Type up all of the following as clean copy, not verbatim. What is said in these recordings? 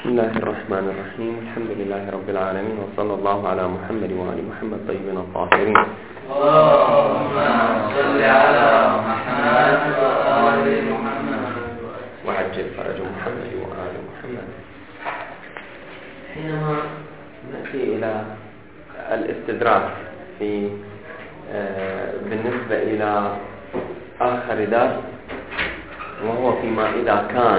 بسم الله الرحمن الرحيم. الحمد لله رب العالمين، وصلى الله على محمد وآل محمد طيبين الطاهرين. اللهم صل على محمد وآل محمد وعجل فرج محمد وآل محمد. حينما نأتي إلى الاستدراك بالنسبة إلى آخر درس، وهو فيما إذا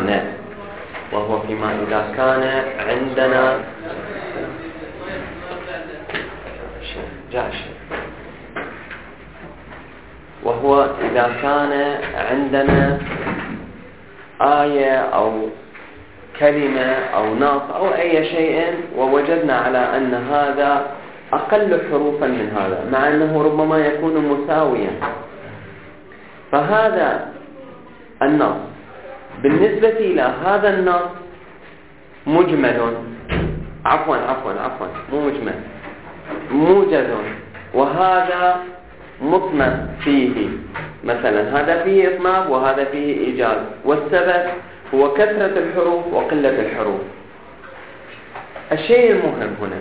كان عندنا إذا كان عندنا آية أو كلمة أو نص أو أي شيء، ووجدنا على أن هذا أقل حروفا من هذا، مع أنه ربما يكون مساويا، فهذا النص بالنسبة إلى هذا النص مجمل، مو مجمل، موجز، وهذا مطمئن فيه، مثلا هذا فيه إطناب وهذا فيه إيجاز، والسبب هو كثرة الحروف وقلة الحروف. الشيء المهم هنا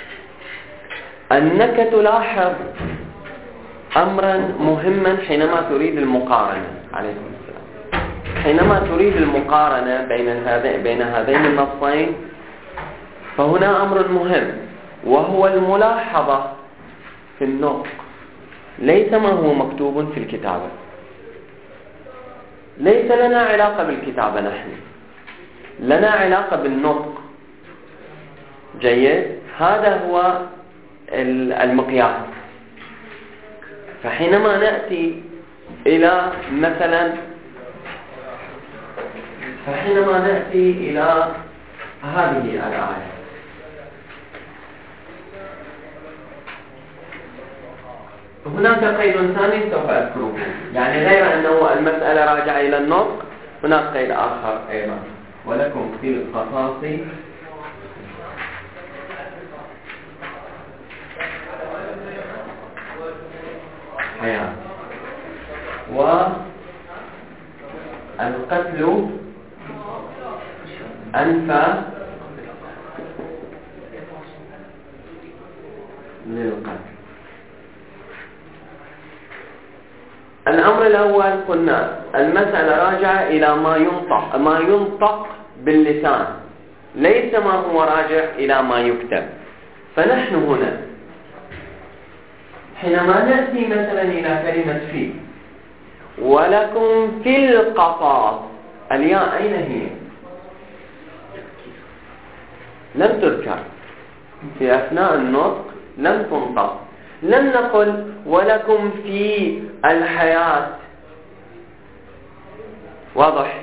أنك تلاحظ أمرا مهما حينما تريد المقارنة. عليكم السلام. حينما تريد المقارنة بين هذين النصين، فهنا أمر مهم، وهو الملاحظة في النطق، ليس ما هو مكتوب في الكتابة. ليس لنا علاقة بالكتابة، نحن لنا علاقة بالنطق. جيد؟ هذا هو المقياس. فحينما نأتي إلى هذه الآية، هناك قيد ثاني سوف أذكره، يعني غير أنه المسألة راجعة إلى النطق، هناك قيد آخر أيضا: ولكم في القصاص حياة، والقتل أنفى للقتل. الأمر الأول قلنا المسألة راجعة إلى ما ينطق باللسان، ليس ما هو راجع إلى ما يكتب. فنحن هنا حينما نأتي مثلا إلى كلمة في، ولكم في القصاص، الياء أين هي؟ لم تذكر في أثناء النطق، لم تنطق. لم نقل ولكم في الحياة، واضح؟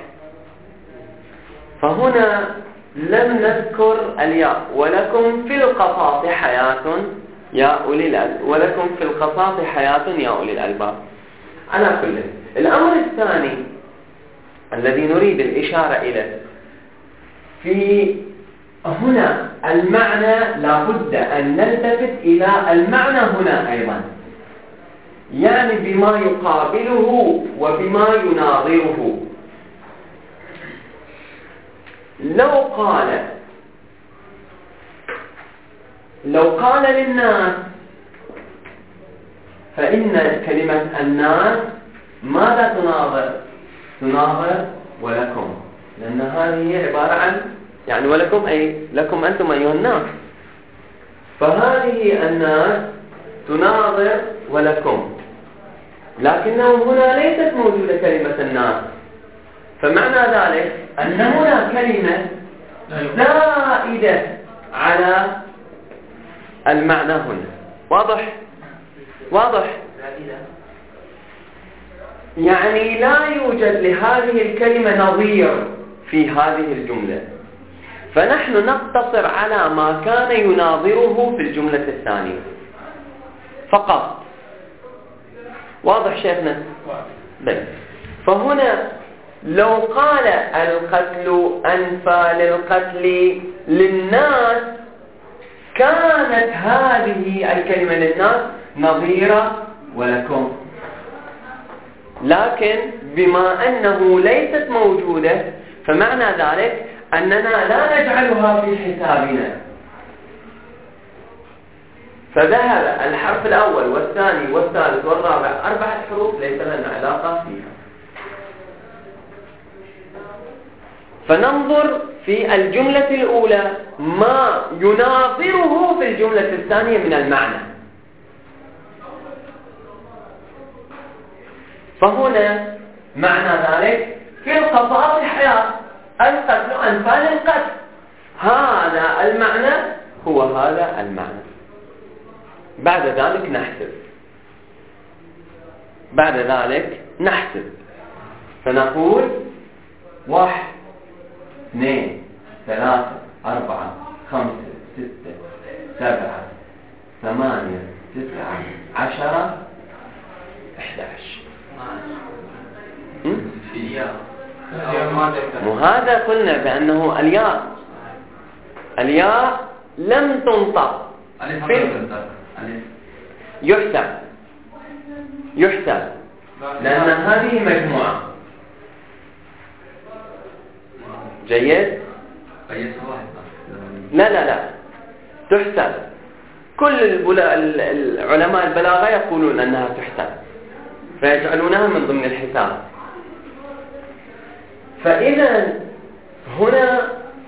فهنا لم نذكر الياء. ولكم في القصاص حياة يا أولي الألباب، ولكم في القصاص حياة يا أولي الألباب. على كل، الأمر الثاني الذي نريد الإشارة إليه، في هنا المعنى لابد أن نلتفت إلى المعنى هنا أيضا، يعني بما يقابله وبما يناظره. لو قال للناس، فإن كلمة الناس ماذا تناظر ولكم، لأن هذه عبارة عن يعني ولكم، أي لكم أنتم أيها الناس. فهذه الناس تناظر ولكم، لكنه هنا ليست موجودة كلمة الناس، فمعنى ذلك أن هنا كلمة زائدة على المعنى هنا. واضح؟ يعني لا يوجد لهذه الكلمة نظير في هذه الجملة، فنحن نقتصر على ما كان يناظره في الجملة الثانية فقط. واضح شيخنا؟ فهنا لو قال القتل أنفى للقتل للناس، كانت هذه الكلمة للناس نظيرة ولكم. لكن بما أنه ليست موجودة، فمعنى ذلك أننا لا نجعلها في حسابنا، فذهب الحرف الأول والثاني والثالث والرابع 4 حروف ليس لنا علاقة فيها. فننظر في الجملة الأولى ما يناظره في الجملة الثانية من المعنى. فهنا معنى ذلك في القصاص حياة، القتل أنفال القتل، هذا المعنى هو هذا المعنى. بعد ذلك نحسب فنقول 1 2 3 4 5 6 7 8 9 10 11. وهذا قلنا بأنه الياء لم تنطق يحسب لأن هذه مجموعة. جيد؟ لا تحسب. كل العلماء البلاغة يقولون أنها تحسب، فيجعلونها من ضمن الحساب. فإذا هنا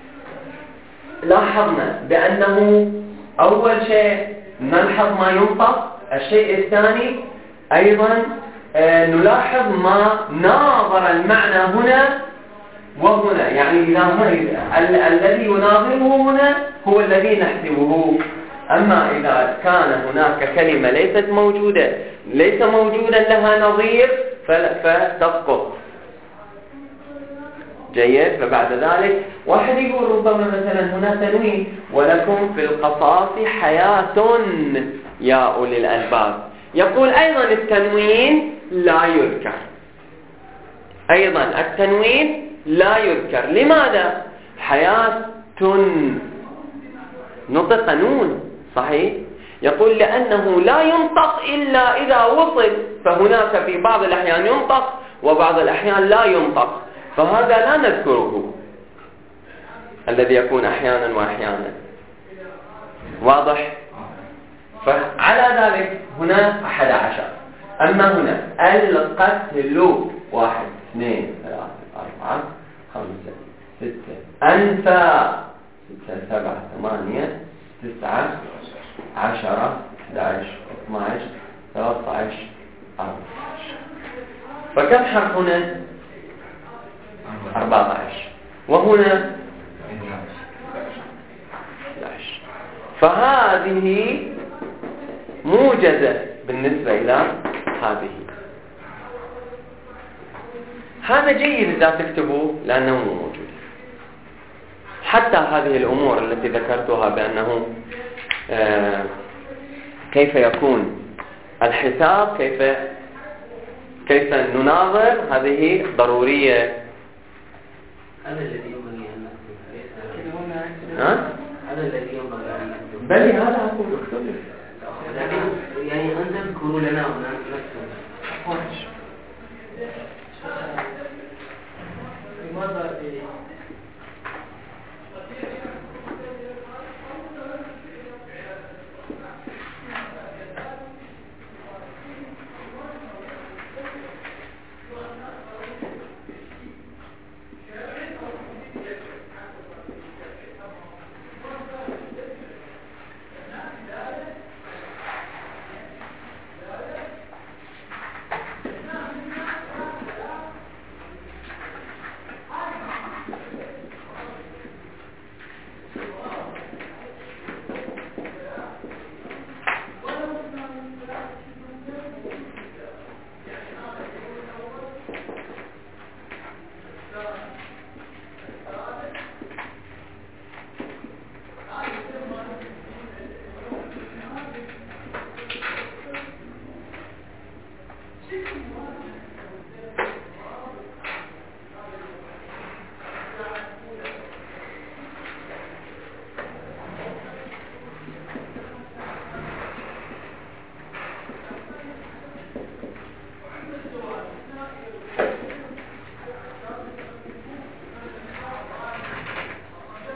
لاحظنا بأنه أول شيء نلحظ ما ينطق، الشيء الثاني أيضا نلاحظ ما ناظر المعنى هنا وهنا، يعني الذي يناظره هنا هو الذي نحسبه. أما إذا كان هناك كلمة ليس موجودا لها نظير فتسقط. جيد؟ فبعد ذلك واحد يقول ربما مثلا هنا تنوين ولكم في القصاص حياة يا أولي الألباب، يقول أيضا التنوين لا يذكر. لماذا؟ حياة نطق نون صحيح، يقول لأنه لا ينطق إلا إذا وصل، فهناك في بعض الأحيان ينطق وبعض الأحيان لا ينطق، فهذا لا نذكره، الذي يكون أحيانا وأحيانا. واضح؟ فعلى ذلك هنا 11. أما هنا القتل 1 2 3 4 5 6 أنفا 6 7 8 9 10 11 12 13 14. فكم حرف هنا؟ 14. وهنا 11. فهذه موجزة بالنسبة إلى هذه. هذا جيد إذا تكتبوه لأنه موجود. حتى هذه الأمور التي ذكرتها بأنه كيف يكون الحساب، كيف نناظر، هذه ضرورية. هذا الذي ينبغي أن نكتب. هذا الذي ينبغي أن نكتب. بل هذا أقول اكتب. لكن يعني أن تذكروا لنا هنا نكتب. لماذا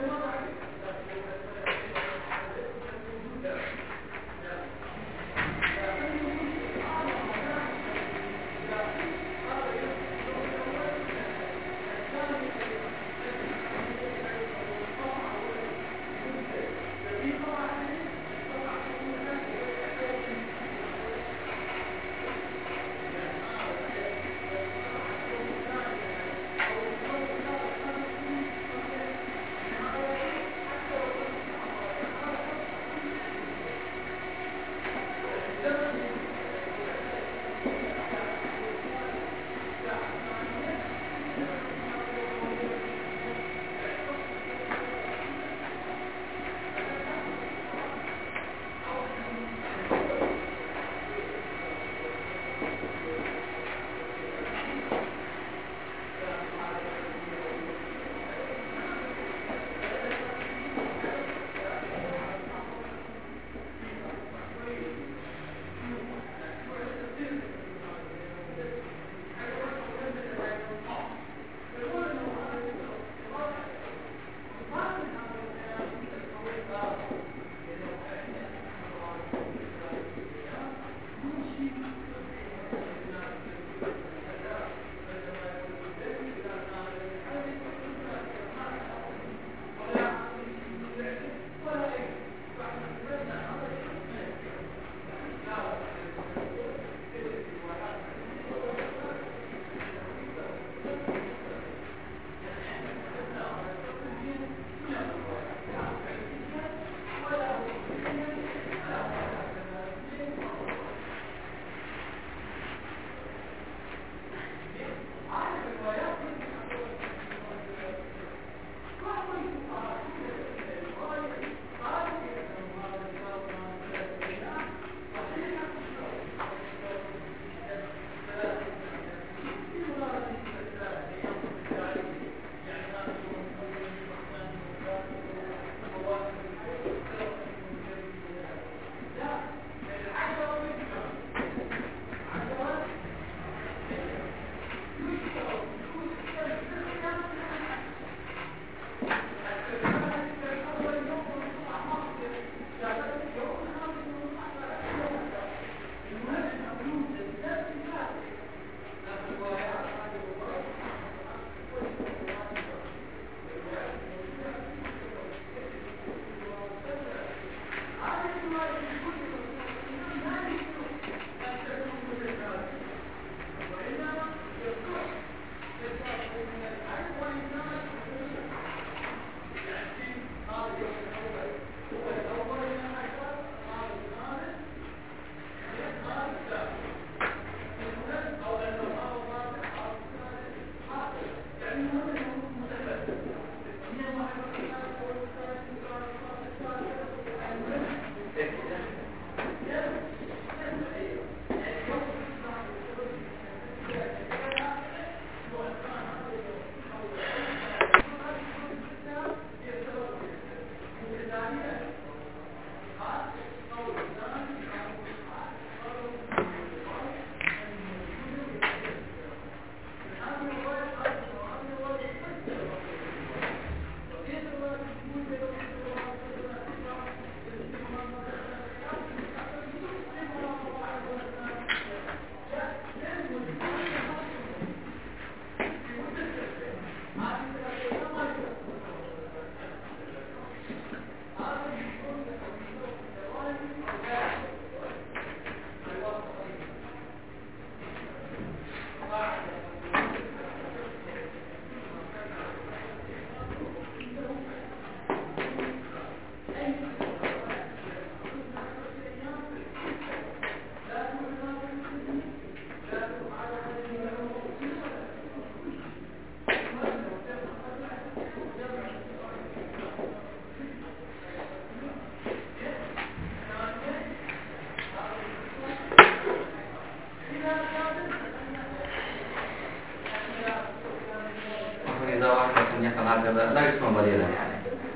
لا يسمى ضريرا يعني.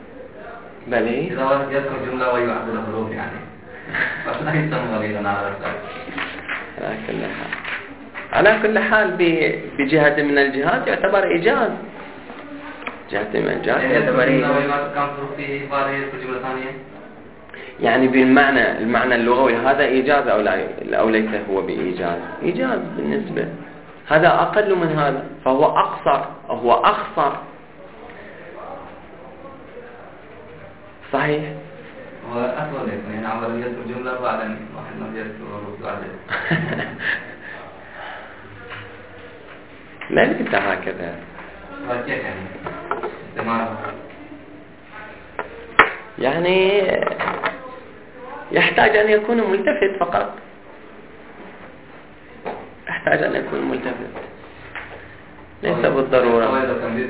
بلي إذا واحد يذكر جملة ويعدل الحروف يعني بس لا يسمى ضريرا على الأساس. على كل حال بجهة من الجهات يعتبر إيجاز. جهة المجاز يعتبرين كم ظروف فيه إخبار هي الجملة الثانية؟ يعني المعنى اللغوي هذا إيجاز أو ليس هو بإيجاز؟ إيجاز بالنسبة، هذا أقل من هذا، فهو أقصر، هو أخصر. صحيح. هو أطول يعني عملية الجملة بعدين واحد ما يذكر بعدين. لا ليس هكذا. كيف يعني؟ استمارة. يعني يحتاج أن يكون ملتفت فقط، يحتاج أن يكون ملتفت، ليس بالضرورة.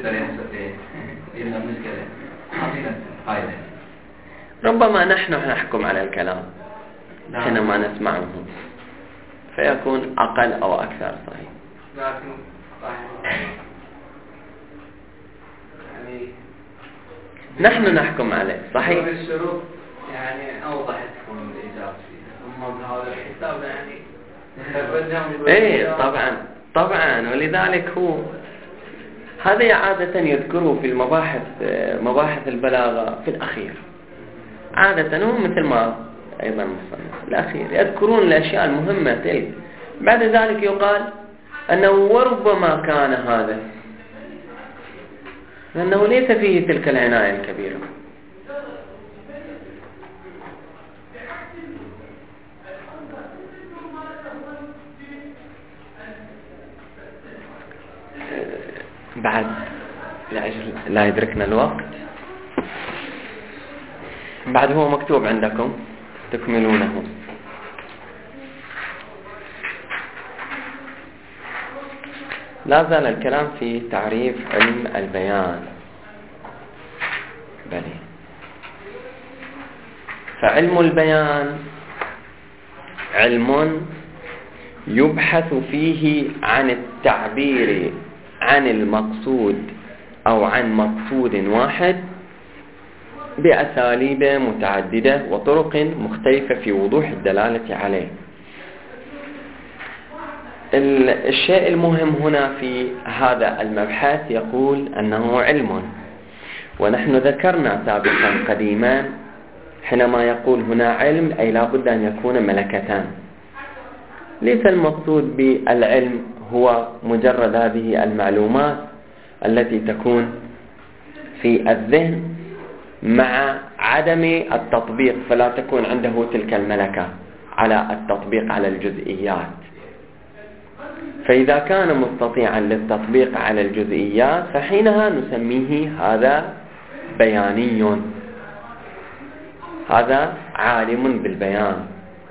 ربما نحن نحكم على الكلام حينما نسمعه فيكون أقل أو أكثر. صحيح. نحن نحكم عليه. صحيح. الشروط يعني أوضح تكون الإجابة فيها، ثم بهذا الحساب يعني إيه طبعا ولذلك هو هذا عادة يذكره في مباحث البلاغة في الأخير، عادة هو مثل ما أيضا مصنف الأخير يذكرون الأشياء المهمة تلك، بعد ذلك يقال أنه وربما كان هذا، لأنه ليس فيه تلك العناية الكبيرة. بعد لأجل لا يدركنا الوقت، بعد هو مكتوب عندكم تكملونه. لا زال الكلام في تعريف علم البيان. بلي. فعلم البيان علم يبحث فيه عن التعبير عن المقصود أو عن مقصود واحد بأساليب متعددة وطرق مختلفة في وضوح الدلالة عليه. الشيء المهم هنا في هذا المبحث يقول أنه علم، ونحن ذكرنا سابقا قديما حينما يقول هنا علم أي لا بد أن يكون ملكتان. ليس المقصود بالعلم هو مجرد هذه المعلومات التي تكون في الذهن مع عدم التطبيق، فلا تكون عنده تلك الملكة على التطبيق على الجزئيات. فإذا كان مستطيعا للتطبيق على الجزئيات فحينها نسميه هذا بياني، هذا عالم بالبيان.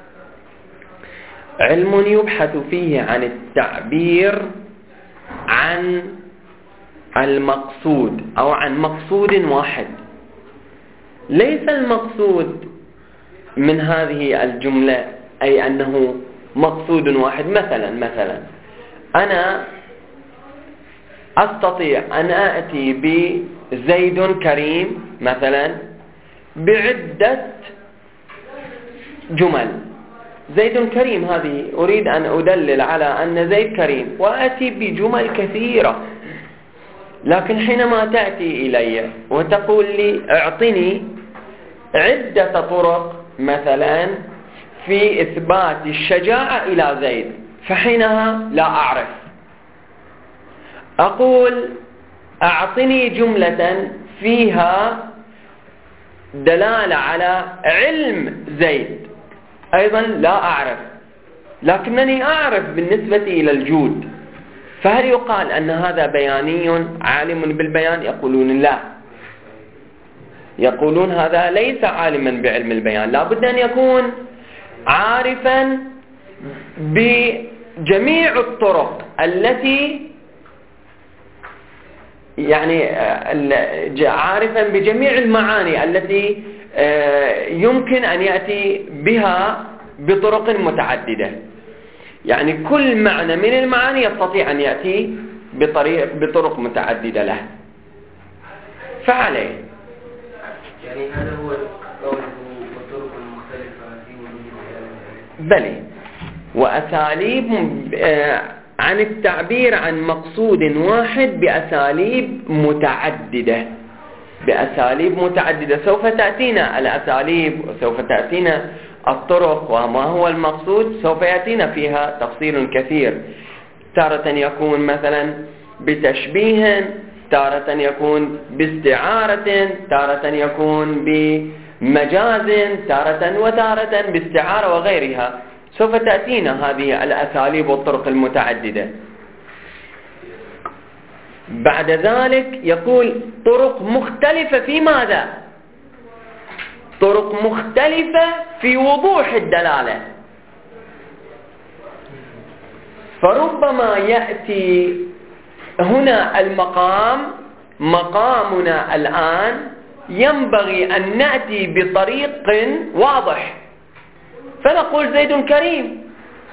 علم يبحث فيه عن التعبير عن المقصود أو عن مقصود واحد. ليس المقصود من هذه الجملة أي أنه مقصود واحد. مثلا أنا أستطيع أن آتي بزيد كريم مثلا بعدة جمل. زيد كريم هذه أريد أن أدلل على أن زيد كريم وآتي بجمل كثيرة، لكن حينما تأتي إلي وتقول لي اعطني عدة طرق مثلا في إثبات الشجاعة إلى زيد، فحينها لا أعرف. أقول أعطني جملة فيها دلالة على علم زيد، أيضا لا أعرف، لكنني أعرف بالنسبة إلى الجود. فهل يقال أن هذا بياني عالم بالبيان؟ يقولون لا، يقولون هذا ليس عالما بعلم البيان، لا بد أن يكون عارفا بجميع الطرق التي يعني عارفا بجميع المعاني التي يمكن أن يأتي بها بطرق متعددة. يعني كل معنى من المعاني يستطيع أن يأتي بطرق متعددة له. فعليه يعني هذا هو قوله والطرق المختلفة في وجود الكلام. بلي. وأساليب عن التعبير عن مقصود واحد بأساليب متعددة. سوف تأتينا الأساليب وسوف تأتينا الطرق وما هو المقصود، سوف يأتينا فيها تفصيل كثير. تارة يكون مثلا بتشبيه، تارة يكون باستعارة، تارة يكون بمجاز، وتارة باستعارة وغيرها. سوف تأتينا هذه الأساليب والطرق المتعددة. بعد ذلك يقول طرق مختلفة في ماذا؟ طرق مختلفة في وضوح الدلالة. فربما يأتي هنا مقامنا الآن ينبغي أن نأتي بطريق واضح، فنقول زيد كريم،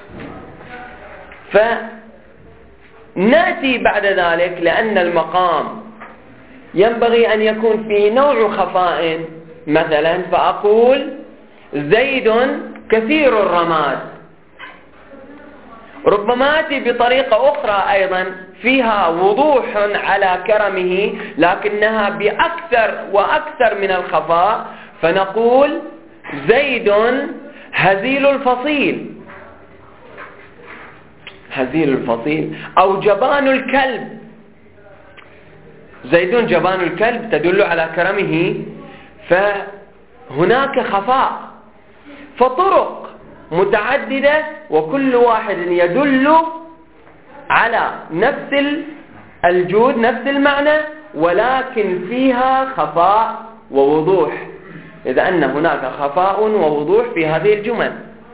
فنأتي بعد ذلك لأن المقام ينبغي أن يكون فيه نوع خفاء مثلا، فأقول زيد كثير الرماد. ربما أتي بطريقة أخرى أيضا فيها وضوح على كرمه لكنها بأكثر وأكثر من الخفاء، فنقول زيد هزيل الفصيل أو جبان الكلب. زيد جبان الكلب تدل على كرمه، فهناك خفاء. فطرق متعددة وكل واحد يدل على نفس الجود، نفس المعنى، ولكن فيها خفاء ووضوح، إذا أن هناك خفاء ووضوح في هذه الجمل.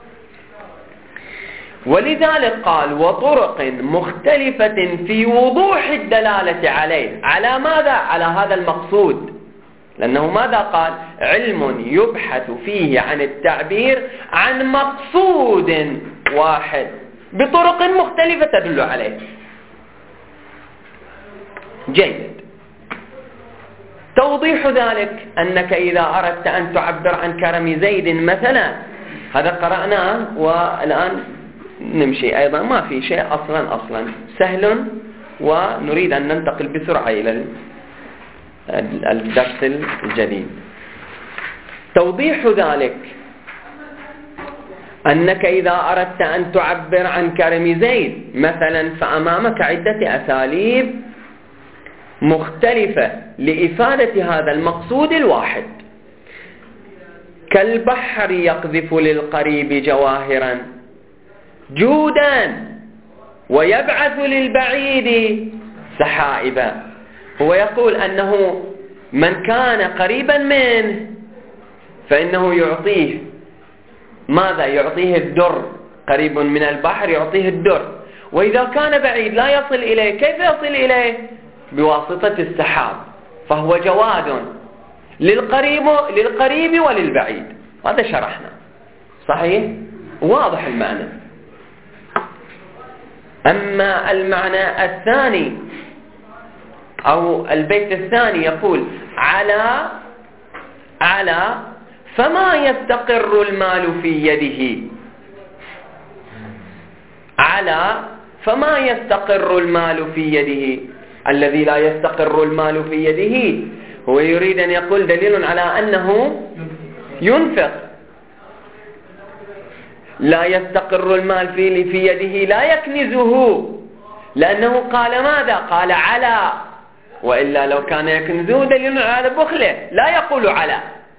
ولذلك قال وطرق مختلفة في وضوح الدلالة عليه. على ماذا؟ على هذا المقصود، لأنه ماذا قال؟ علم يبحث فيه عن التعبير عن مقصود واحد بطرق مختلفة تدل عليه. جيد. توضيح ذلك أنك إذا أردت أن تعبر عن كرم زيد مثلا، هذا قرأناه والآن نمشي أيضا، ما في شيء أصلا سهل، ونريد أن ننتقل بسرعة إلى الدرس الجديد. توضيح ذلك أنك إذا أردت أن تعبر عن كرم زيد مثلا، فأمامك عدة أساليب مختلفة لإفادة هذا المقصود الواحد. كالبحر يقذف للقريب جواهرا جودا ويبعث للبعيد سحائبا. هو يقول أنه من كان قريبا منه فإنه يعطيه ماذا؟ يعطيه الدر. قريب من البحر يعطيه الدر، وإذا كان بعيد لا يصل إليه، كيف يصل إليه؟ بواسطة السحاب. فهو جواد للقريب وللبعيد. هذا شرحنا، صحيح؟ واضح المعنى. أما المعنى الثاني أو البيت الثاني يقول على فما يستقر المال في يده. على فما يستقر المال في يده. الذي لا يستقر المال في يده هو يريد أن يقول دليل على أنه ينفق. لا يستقر المال في يده لا يكنزه، لأنه قال ماذا؟ قال على، وإلا لو كان يكنزه دليل على بخله، لا يقول على.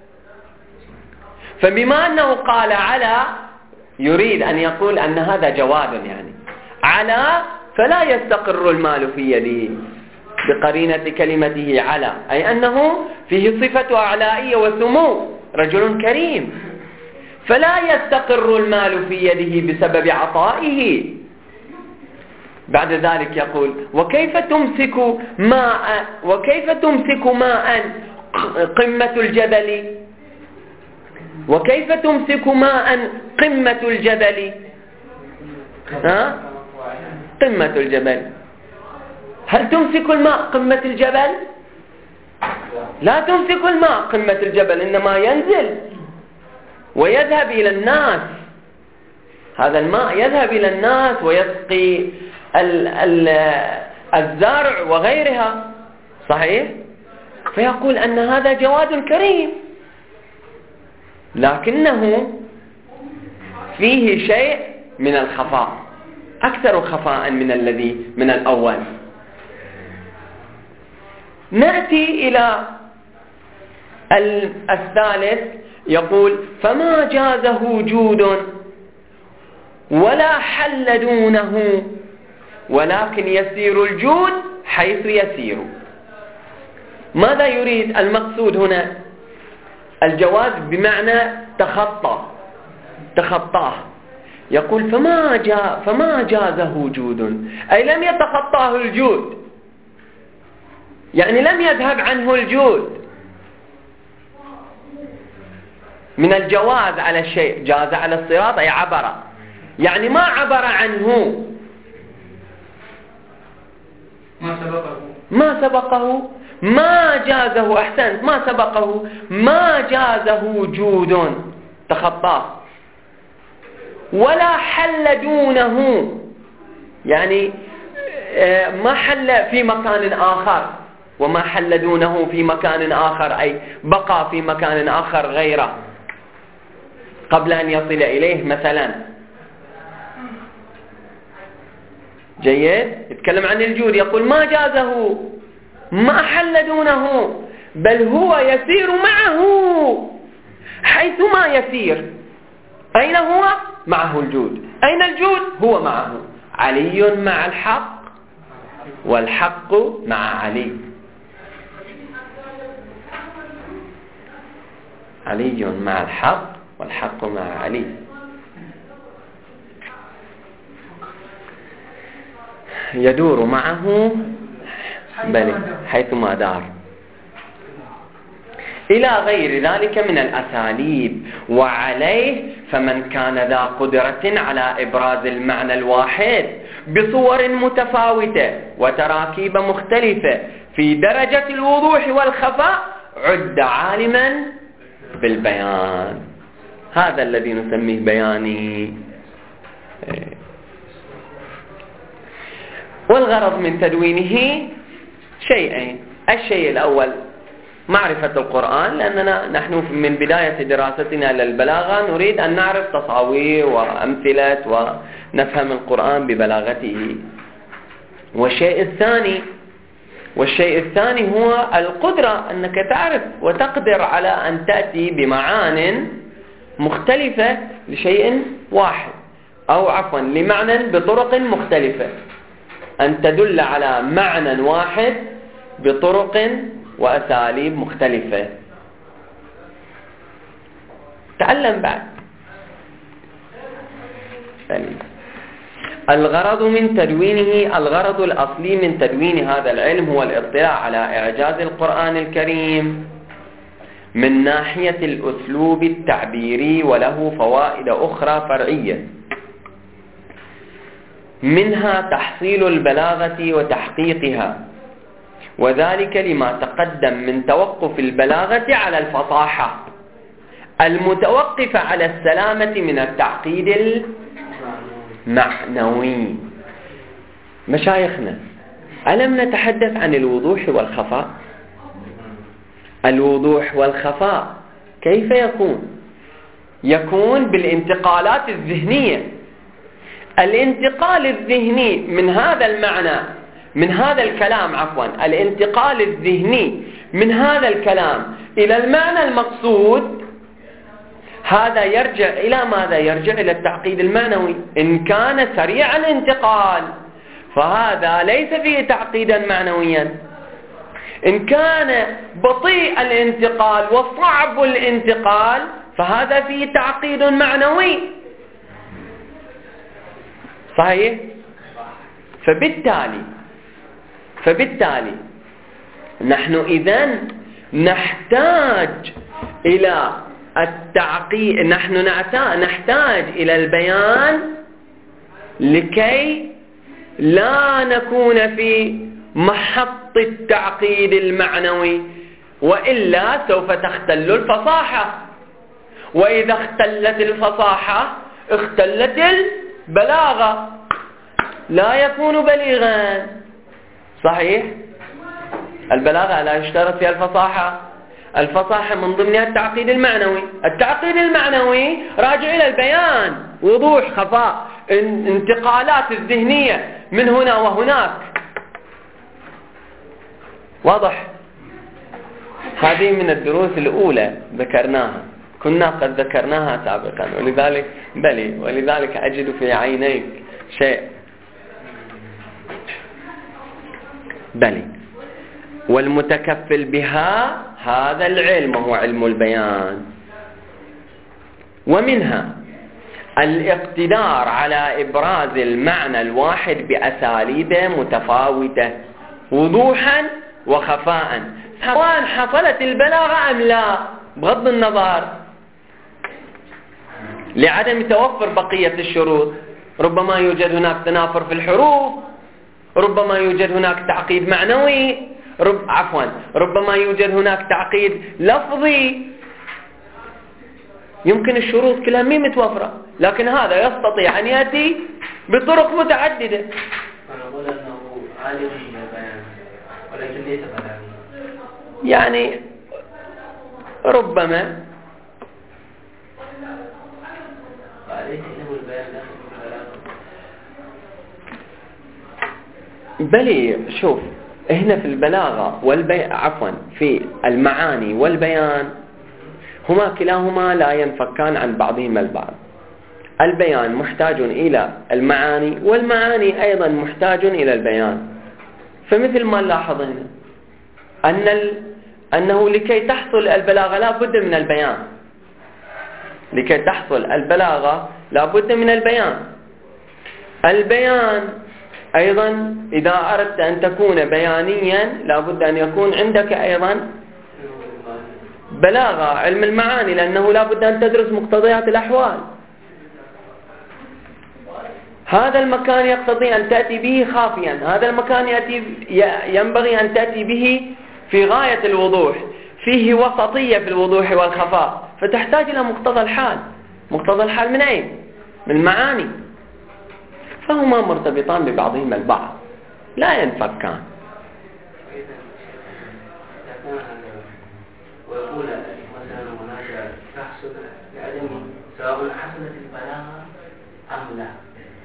فبما أنه قال على يريد أن يقول أن هذا جواد، يعني على فلا يستقر المال في يده بقرينة كلمته على، أي أنه فيه صفة أعلائية وسمو، رجل كريم، فلا يستقر المال في يده بسبب عطائه. بعد ذلك يقول وكيف تمسك ماء قمة الجبل. وكيف تمسك ماء قمة الجبل؟ قمة الجبل، هل تمسك الماء قمة الجبل؟ لا تمسك الماء قمة الجبل، إنما ينزل ويذهب إلى الناس. هذا الماء يذهب إلى الناس ويسقي الزرع وغيرها، صحيح؟ فيقول أن هذا جواد كريم، لكنه فيه شيء من الخفاء، أكثر خفاء من الأول. نأتي إلى الثالث، يقول فما جازه جود ولا حل دونه ولكن يسير الجود حيث يسير. ماذا يريد؟ المقصود هنا الجواز بمعنى تخطاه. يقول فما جازه جود، أي لم يتخطاه الجود، يعني لم يذهب عنه الجود من الجواز على الشيء. جاز على الصراط أي عبر، يعني ما عبر عنه، ما سبقه، ما جازه. أحسنت، ما سبقه، ما جازه جود، تخطاه. ولا حل دونه، يعني ما حل في مكان آخر، وما حل دونه في مكان آخر أي بقى في مكان آخر غيره قبل أن يصل إليه مثلا. جيد؟ يتكلم عن الجود، يقول ما جازه، ما حل دونه، بل هو يسير معه حيث ما يسير. أين هو؟ معه الجود. أين الجود؟ هو معه. علي مع الحق والحق مع علي. علي مع الحق والحق مع علي. يدور معه بل حيثما دار، إلى غير ذلك من الأساليب. وعليه فمن كان ذا قدرة على إبراز المعنى الواحد بصور متفاوتة وتراكيب مختلفة في درجة الوضوح والخفاء عد عالما بالبيان. هذا الذي نسميه بياني. والغرض من تدوينه شيئين. الشيء الأول معرفة القرآن، لأننا نحن من بداية دراستنا للبلاغة نريد أن نعرف تصاوير وأمثلة ونفهم القرآن ببلاغته. والشيء الثاني هو القدرة، أنك تعرف وتقدر على أن تأتي بمعان مختلفة لشيء واحد، أو عفوا لمعنى بطرق مختلفة، أن تدل على معنى واحد بطرق وأساليب مختلفة. تعلم بعد. الغرض من تدوينه، الغرض الأصلي من تدوين هذا العلم هو الاطلاع على إعجاز القرآن الكريم من ناحية الأسلوب التعبيري، وله فوائد أخرى فرعية، منها تحصيل البلاغة وتحقيقها، وذلك لما تقدم من توقف البلاغة على الفصاحة المتوقفة على السلامة من التعقيد المعنوي. مشايخنا، ألم نتحدث عن الوضوح والخفاء؟ الوضوح والخفاء كيف يكون بالانتقالات الذهنية. الانتقال الذهني من هذا المعنى، من هذا الكلام الانتقال الذهني من هذا الكلام إلى المعنى المقصود، هذا يرجع إلى ماذا؟ يرجع إلى التعقيد المعنوي. إن كان سريع الانتقال فهذا ليس فيه تعقيدا معنويا، إن كان بطيء الانتقال وصعب الانتقال فهذا فيه تعقيد معنوي. صحيح؟ فبالتالي نحن إذن نحتاج إلى التعقيد، نحن نحتاج إلى البيان لكي لا نكون في محط التعقيد المعنوي، وإلا سوف تختل الفصاحة، وإذا اختلت الفصاحة اختلت البلاغة. لا يكون بليغا. صحيح؟ البلاغة لا يشترط فيها الفصاحة. الفصاحة من ضمنها التعقيد المعنوي. التعقيد المعنوي راجع إلى البيان، وضوح، خفاء، انتقالات الذهنية من هنا وهناك. واضح؟ هذه من الدروس الأولى ذكرناها، كنا قد ذكرناها سابقا، ولذلك أجد في عينيك شيء. بلي. والمتكفل بها هذا العلم هو علم البيان. ومنها الاقتدار على إبراز المعنى الواحد بأساليب متفاوتة وضوحا وخفاء، سواء حصلت البلاغة أم لا، بغض النظر لعدم توفر بقية الشروط. ربما يوجد هناك تنافر في الحروف، ربما يوجد هناك تعقيد معنوي، ربما يوجد هناك تعقيد لفظي. يمكن الشروط كلها مي متوفرة، لكن هذا يستطيع أن يأتي بطرق متعددة. نقول أنه عالم بالبيان ولكن ليس بلاغا. يعني ربما بلي. شوف، هنا في البلاغة في المعاني والبيان هما كلاهما لا ينفكان عن بعضهما البعض. البيان محتاج إلى المعاني، والمعاني أيضا محتاج إلى البيان. فمثل ما نلاحظ هنا أنه لكي تحصل البلاغة لا بد من البيان. لكي تحصل البلاغة لا بد من البيان. البيان أيضا إذا أردت أن تكون بيانيا لا بد أن يكون عندك أيضا بلاغة، علم المعاني، لأنه لا بد أن تدرس مقتضيات الأحوال. هذا المكان يقتضي أن تأتي به خافيا، هذا المكان ينبغي أن تأتي به في غاية الوضوح، فيه وسطية في الوضوح والخفاء، فتحتاج إلى مقتضى الحال. مقتضى الحال من أين؟ من المعاني. فهما مرتبطان ببعضهما البعض، لا ينفكان. ويقول مثلا هناك تحصل لعدم سواء حصلت البلاغة أم لا.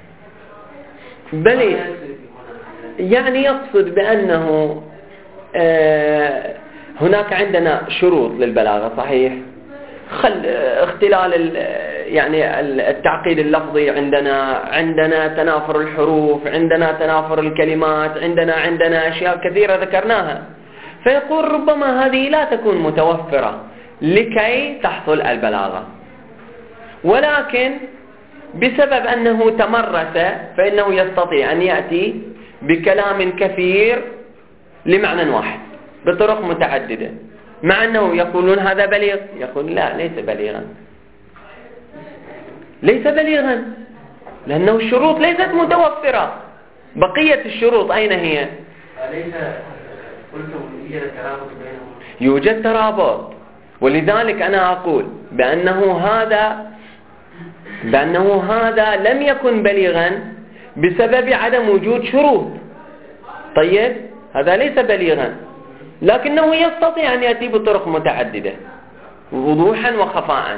بل يعني يقصد بأنه هناك عندنا شروط للبلاغة، صحيح، اختلال يعني التعقيد اللفظي، عندنا تنافر الحروف، عندنا تنافر الكلمات، عندنا أشياء كثيرة ذكرناها. فيقول ربما هذه لا تكون متوفرة لكي تحصل البلاغة، ولكن بسبب أنه تمرس فإنه يستطيع أن يأتي بكلام كثير لمعنى واحد بطرق متعددة، مع أنه يقولون هذا بليغ. يقول لا، ليس بليغا، لأنه الشروط ليست متوفرة. بقية الشروط أين هي؟ يوجد ترابط، ولذلك أنا أقول بأنه هذا لم يكن بليغا بسبب عدم وجود شروط. طيب، هذا ليس بليغا، لكنه يستطيع أن يأتي بطرق متعددة وضوحا وخفاء.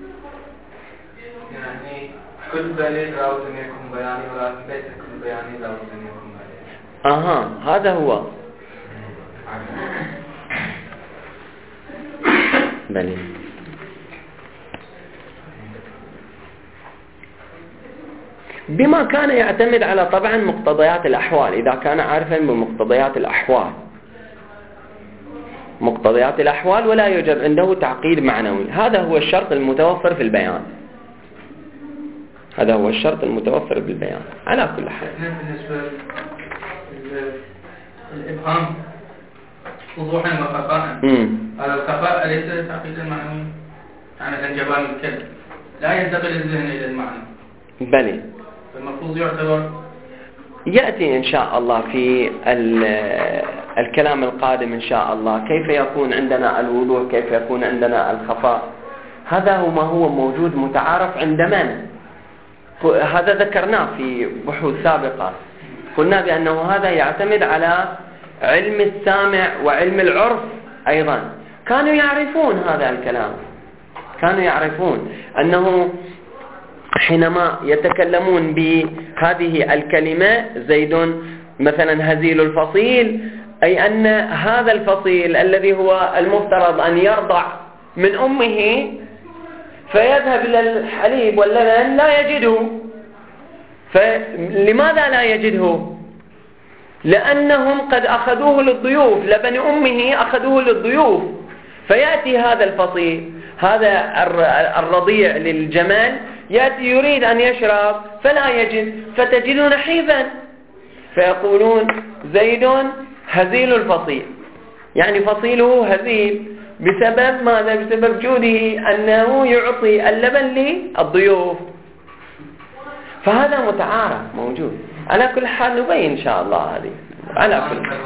يعني كل بليغ لابد أن يكون بياني، ولكن ليس كل بياني لابد أن يكون بليغ. هذا هو. بلي. بما كان يعتمد على طبعا مقتضيات الأحوال، إذا كان عارفا بمقتضيات الأحوال ولا يوجد عنده تعقيد معنوي. هذا هو الشرط المتوفر في البيان. على كل حال بالنسبة للإبهام وضوحا وخفاء، هذا الخفاء ليس تعقيدا معنوي، يعني انجبان الكلم لا ينتقل الذهن إلى المعنى. بلي. فالمفروض يعتبر يأتي إن شاء الله في الكلام القادم إن شاء الله كيف يكون عندنا الوضوح، كيف يكون عندنا الخفاء. هذا هو ما هو موجود متعارف عند من؟ هذا ذكرناه في بحوث سابقة. قلنا بأنه هذا يعتمد على علم السامع وعلم العرف أيضا. كانوا يعرفون هذا الكلام، كانوا يعرفون أنه حينما يتكلمون بهذه الكلمة زيد مثلا هزيل الفصيل، أي أن هذا الفصيل الذي هو المفترض أن يرضع من أمه فيذهب إلى الحليب واللبن لا يجده. فلماذا لا يجده؟ لأنهم قد أخذوه للضيوف، لبن أمه أخذوه للضيوف، فيأتي هذا الفصيل، هذا الرضيع للجمل، يأتي يريد أن يشرب فلا يجد، فتجد نحيفا، فيقولون زيد هزيل الفصيل، يعني فصيله هزيل بسبب ماذا؟ بسبب جوده أنه يعطي اللبن للضيوف. فهذا متعارف موجود. على كل حال نبين إن شاء الله هذه على كل حال.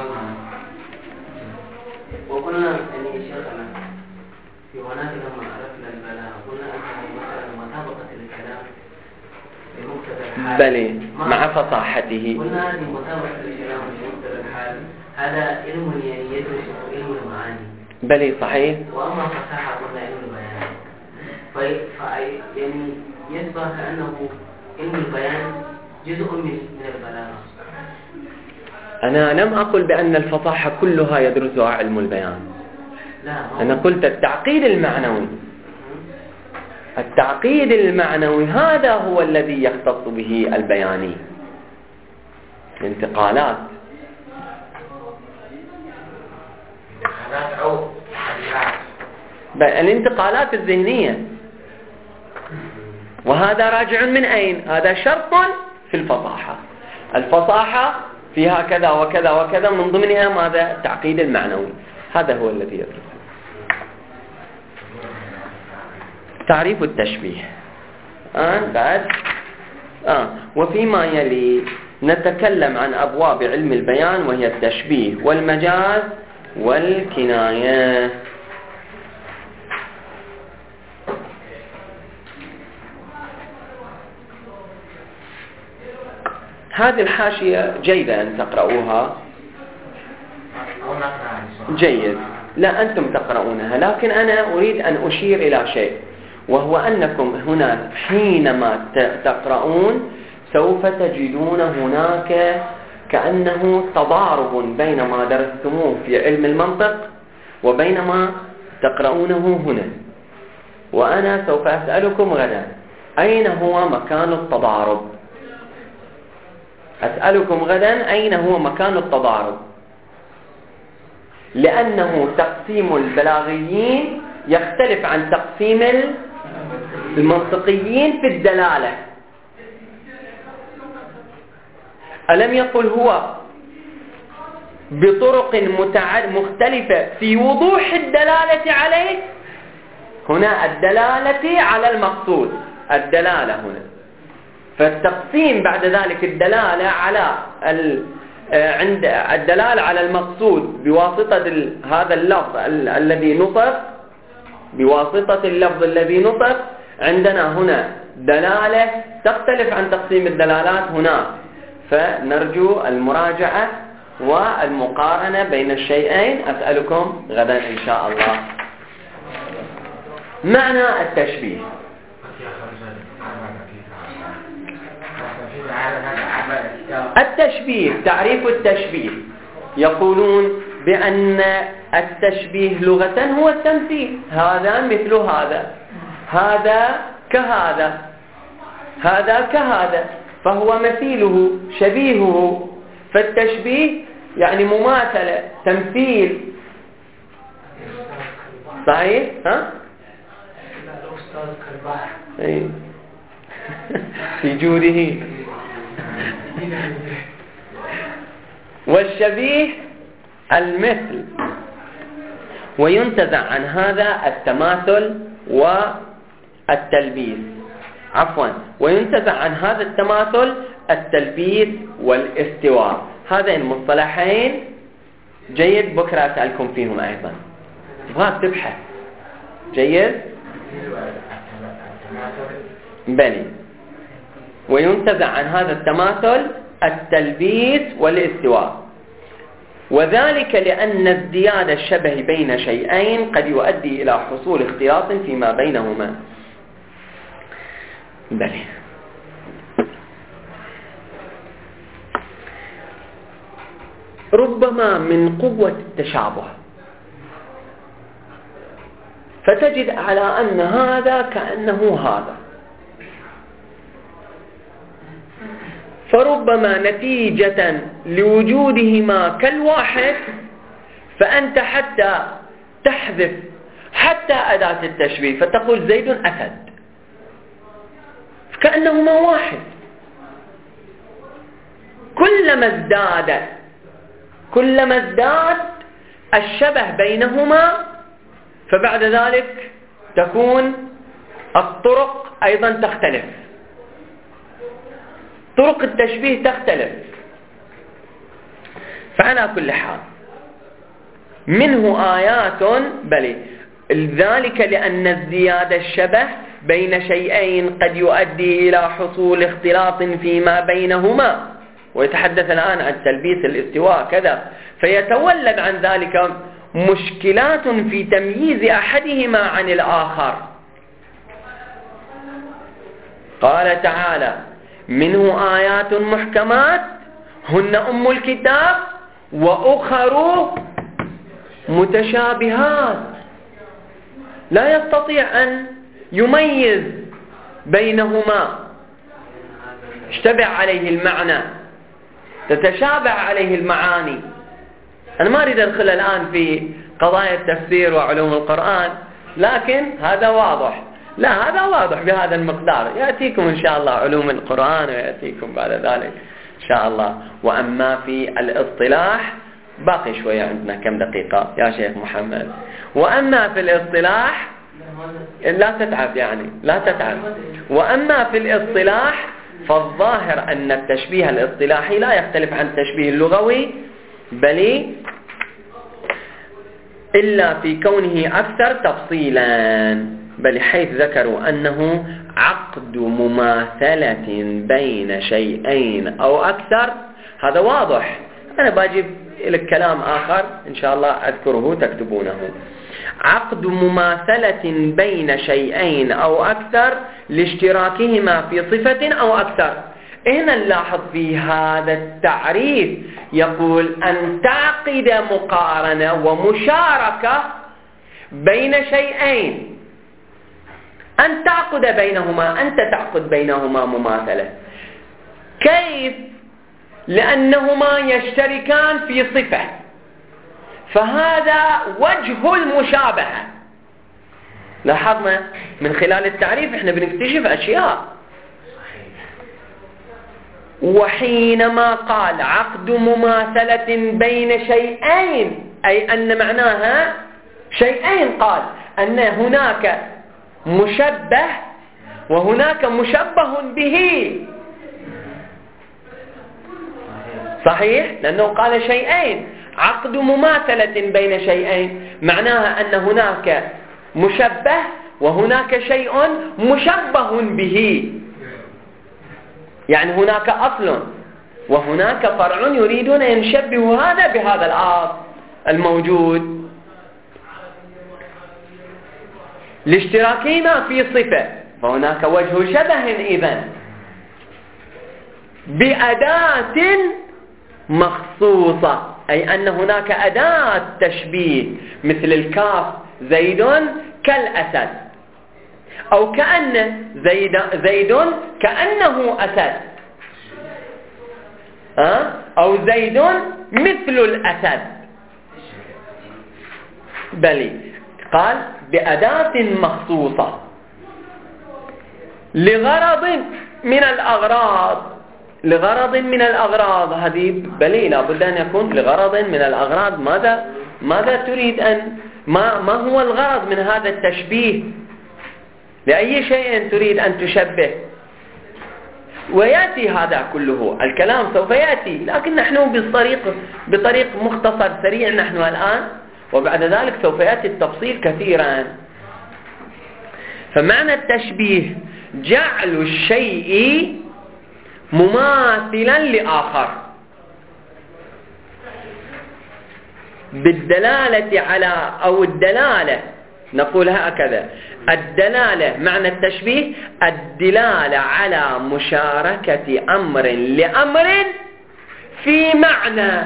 وقلنا أن شيخنا في هناك لما عرفنا البلاغ قلنا أنه مثلا مطابقة الكلام لمقتضى الحال، بلي مع فصاحته. قلنا هذه مطابقة الكلام لمقتضى الحال هذا علم يعني يدرس علم المعاني. بلي صحيح. وأما فصاحة قلنا علم البيان، يعني يصبح كأنه علم البيان جزء من البلاغة. أنا لم أقل بأن الفصاحة كلها يدرسها علم البيان، أنا قلت التعقيد المعنوي. التعقيد المعنوي هذا هو الذي يختص به البياني. الانتقالات أو الانتقالات الذهنية، وهذا راجع من أين؟ هذا شرط في الفصاحة. الفصاحة فيها كذا وكذا وكذا، من ضمنها ماذا؟ التعقيد المعنوي، هذا هو الذي يدرسه. تعريف التشبيه بعد وفيما يلي نتكلم عن أبواب علم البيان، وهي التشبيه والمجاز والكناية. هذه الحاشية جيدة أن تقرؤوها. جيد، لا أنتم تقرؤونها، لكن أنا أريد أن أشير إلى شيء، وهو أنكم هنا حينما تقرؤون سوف تجدون هناك كأنه تضارب بين ما درستموه في علم المنطق وبين ما تقرؤونه هنا. وأنا سوف أسألكم غدا أين هو مكان التضارب. أسألكم غدا أين هو مكان التضارب، لأنه تقسيم البلاغيين يختلف عن تقسيم المنطقيين في الدلالة. ألم يقل هو بطرق مختلفة في وضوح الدلالة عليه؟ هنا الدلالة على المقصود، الدلالة هنا، فالتقسيم بعد ذلك الدلالة على عند الدلالة على المقصود بواسطة هذا اللفظ الذي نطق، بواسطة اللفظ الذي نطق. عندنا هنا دلالة تختلف عن تقسيم الدلالات هنا، فنرجو المراجعة والمقارنة بين الشيئين. أسألكم غدا إن شاء الله. معنى التشبيه. التشبيه، تعريف التشبيه، يقولون بأن التشبيه لغة هو التمثيل، هذا مثل هذا، هذا كهذا، هذا كهذا، فهو مثيله شبيهه. فالتشبيه يعني مماثلة، تمثيل. صحيح؟ ها؟ في جوده. والشبيه المثل، وينتزع عن هذا التماثل والتلبيس، وينتزع عن هذا التماثل التلبيس والاستواء. هذين المصطلحين جيد، بكرة أسألكم فيهم أيضا، تبغى تبحث. جيد؟ بلي. وينتزع عن هذا التماثل التلبيس والاستواء، وذلك لأن ازدياد الشبه بين شيئين قد يؤدي إلى حصول اختلاط فيما بينهما. بلى. ربما من قوة التشابه فتجد على أن هذا كأنه هذا، فربما نتيجة لوجودهما كالواحد فأنت حتى تحذف حتى أداة التشبيه فتقول زيد أسد، كأنهما واحد. كلما ازداد الشبه بينهما فبعد ذلك تكون الطرق أيضا تختلف، طرق التشبيه تختلف. فعلى كل حال منه آيات بل ذلك لأن ازدياد الشبه بين شيئين قد يؤدي إلى حصول اختلاط فيما بينهما، ويتحدث الآن عن تلبيس الاستواء كذا، فيتولد عن ذلك مشكلات في تمييز أحدهما عن الآخر. قال تعالى منه آيات محكمات هن أم الكتاب وأخر متشابهات، لا يستطيع أن يميز بينهما، اشتبه عليه المعنى، تتشابه عليه المعاني. أنا ما أريد أدخل الآن في قضايا التفسير وعلوم القرآن، لكن هذا واضح، لا هذا واضح بهذا المقدار، يأتيكم إن شاء الله علوم القرآن ويأتيكم بعد ذلك إن شاء الله. وأما في الاصطلاح باقي شوية، عندنا كم دقيقة يا شيخ محمد. وأما في الاصطلاح لا تتعب، يعني لا تتعب. وأما في الاصطلاح فالظاهر أن التشبيه الاصطلاحي لا يختلف عن التشبيه اللغوي، بل إلا في كونه أكثر تفصيلا، بل حيث ذكروا أنه عقد مماثلة بين شيئين أو أكثر. هذا واضح، أنا بجيب لك كلام آخر إن شاء الله أذكره تكتبونه. عقد مماثلة بين شيئين أو أكثر لاشتراكهما في صفة أو أكثر. هنا نلاحظ في هذا التعريف يقول أن تعقد مقارنة ومشاركة بين شيئين، أن تعقد بينهما، أنت تعقد بينهما مماثلة. كيف؟ لأنهما يشتركان في صفة، فهذا وجه المشابهة. لاحظنا من خلال التعريف احنا بنكتشف أشياء. وحينما قال عقد مماثلة بين شيئين أي أن معناها شيئين، قال أن هناك مشبه وهناك مشبه به، صحيح؟ لأنه قال شيئين. عقد مماثلة بين شيئين معناها أن هناك مشبه وهناك شيء مشبه به، يعني هناك أصل وهناك فرع يريدون أن يشبهوا هذا بهذا الأصل الموجود لاشتراكهما في صفة، فهناك وجه شبه إذن بأداة مخصوصة، أي أن هناك أداة تشبيه مثل الكاف زيد كالأسد، أو كأن زيد كأنه أسد، أو زيد مثل الأسد. بل قال بأداة مخصوصة لغرض من الأغراض، هذه بل لابد أن يكون لغرض من الأغراض. ماذا تريد ما هو الغرض من هذا التشبيه؟ لأي شيء تريد أن تشبه؟ ويأتي هذا كله الكلام سوف يأتي، لكن نحن بطريق مختصر سريع نحن الآن، وبعد ذلك سوف يأتي التفصيل كثيرا. فمعنى التشبيه جعل الشيء مماثلا لآخر بالدلالة على، أو الدلالة نقولها هكذا، الدلالة معنى التشبيه الدلالة على مشاركة أمر لأمر في معنى.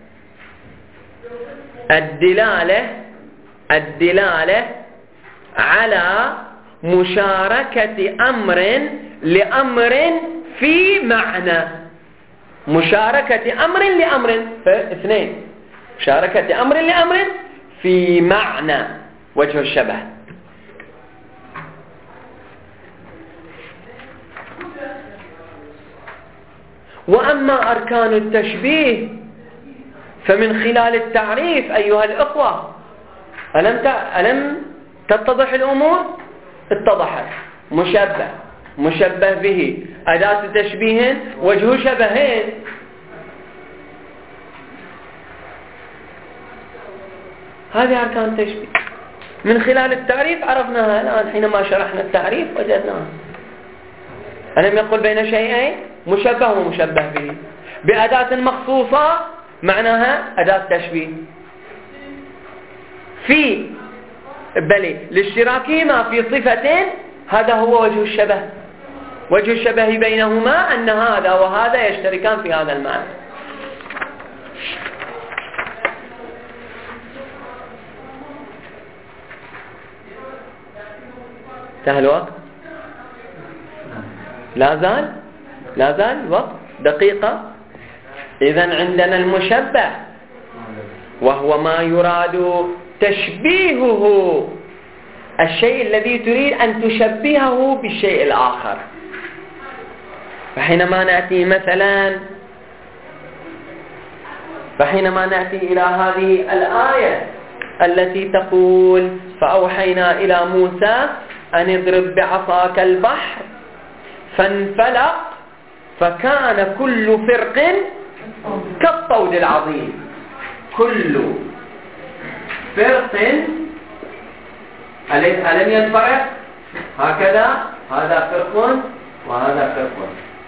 الدلالة على مشاركة أمر لأمر في معنى. مشاركة أمر لأمر، اثنين، مشاركة أمر لأمر في معنى، وجه الشبه. وأما أركان التشبيه فمن خلال التعريف أيها الأخوة. ألم تتضح الأمور؟ اتضحت. مشبه به، أداة تشبيه، وجه شبهين. هذه أركان التشبيه من خلال التعريف عرفناها. الآن حينما شرحنا التعريف وجدناها. ألم يقل بين شيئين مشبه ومشبه به بأداة مخصوصة معناها أداة تشبيه في لاشتراكهما في صفة، هذا هو وجه الشبه. وجه الشبه بينهما أن هذا وهذا يشتركان في هذا المعنى. انتهى الوقت؟ لا زال الوقت دقيقة. إذن عندنا المشبه وهو ما يراد تشبيهه، الشيء الذي تريد أن تشبهه بالشيء الآخر. فحينما نأتي إلى هذه الآية التي تقول فأوحينا إلى موسى أن اضرب بعصاك البحر فانفلق فكان كل فرق كالطود العظيم. كل فرق ألم ينفرق هكذا، هذا فرق وهذا فرق،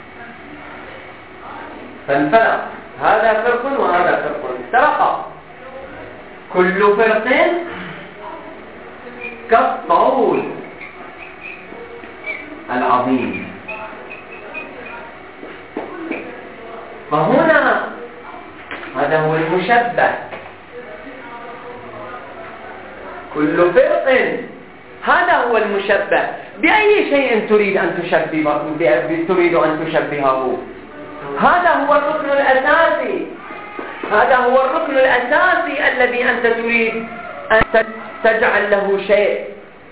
فانفلق هذا فرق وهذا فرق، افترقا. كل فرق كالطود العظيم. فهنا هذا هو المشبه. كل فرق، هذا هو المشبه. بأي شيء تريد أن تشبهه؟ هذا هو الركن الأساسي. هذا هو الركن الأساسي الذي أنت تريد أن تجعل له شيء.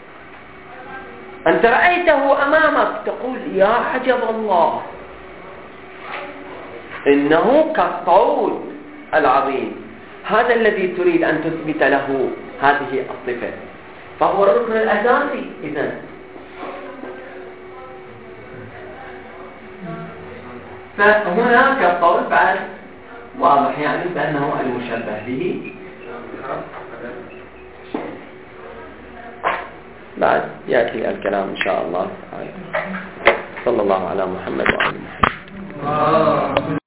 أنت رأيته أمامك تقول يا عجب الله، إنه كالطود العظيم. هذا الذي تريد أن تثبت له هذه الصفة، فهو الركن الأساسي. إذن فهنا كالطود بعد واضح يعني بأنه المشبه به. بعد يأتي الكلام إن شاء الله. صلى الله على محمد وعلى محمد.